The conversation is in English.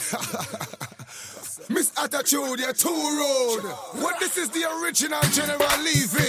Miss Attitude, you're too rude. What this is the original General Levy.